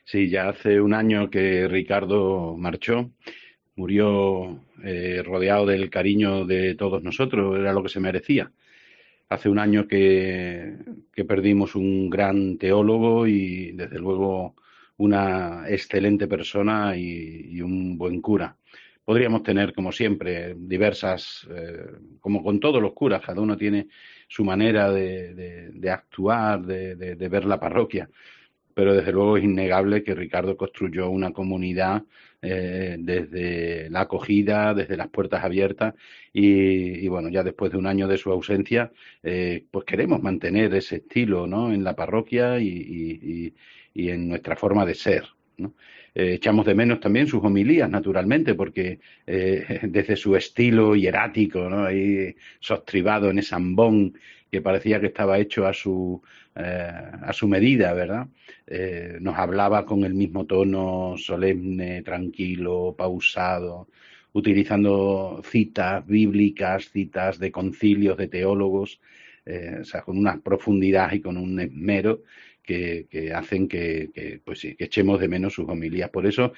Sí, ya hace un año que Ricardo marchó, murió rodeado del cariño de todos nosotros, era lo que se merecía. Hace un año que perdimos un gran teólogo y, desde luego, una excelente persona y un buen cura. Podríamos tener, como siempre, diversas, como con todos los curas, cada uno tiene su manera de actuar, de ver la parroquia, pero desde luego es innegable que Ricardo construyó una comunidad desde la acogida, desde las puertas abiertas y, bueno, ya después de un año de su ausencia, pues queremos mantener ese estilo, ¿no?, en la parroquia y en nuestra forma de ser, ¿no? Echamos de menos también sus homilías, naturalmente, porque desde su estilo hierático, ¿no?, ahí sostribado en ese ambón que parecía que estaba hecho a su medida, ¿verdad? Nos hablaba con el mismo tono solemne, tranquilo, pausado, utilizando citas bíblicas, citas de concilios, de teólogos, o sea, con una profundidad y con un esmero que hacen pues sí, que echemos de menos sus homilías. Por eso,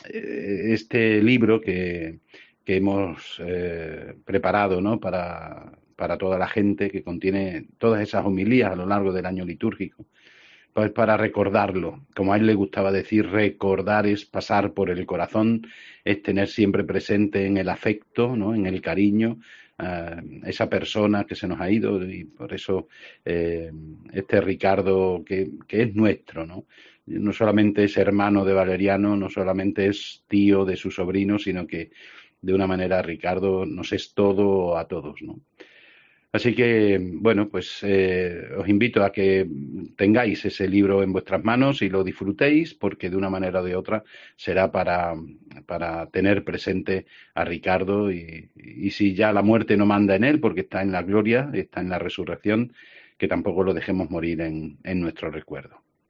este libro que hemos preparado, ¿no?, para toda la gente, que contiene todas esas homilías a lo largo del año litúrgico, pues para recordarlo. Como a él le gustaba decir, recordar es pasar por el corazón, es tener siempre presente en el afecto, ¿no?, en el cariño, esa persona que se nos ha ido, y por eso este Ricardo que es nuestro, ¿no? No solamente es hermano de Valeriano, no solamente es tío de su sobrino, sino que de una manera Ricardo nos es todo a todos, ¿no? Así que, bueno, pues os invito a que tengáis ese libro en vuestras manos y lo disfrutéis, porque de una manera o de otra será para tener presente a Ricardo y si ya la muerte no manda en él, porque está en la gloria, está en la resurrección, que tampoco lo dejemos morir en nuestro recuerdo.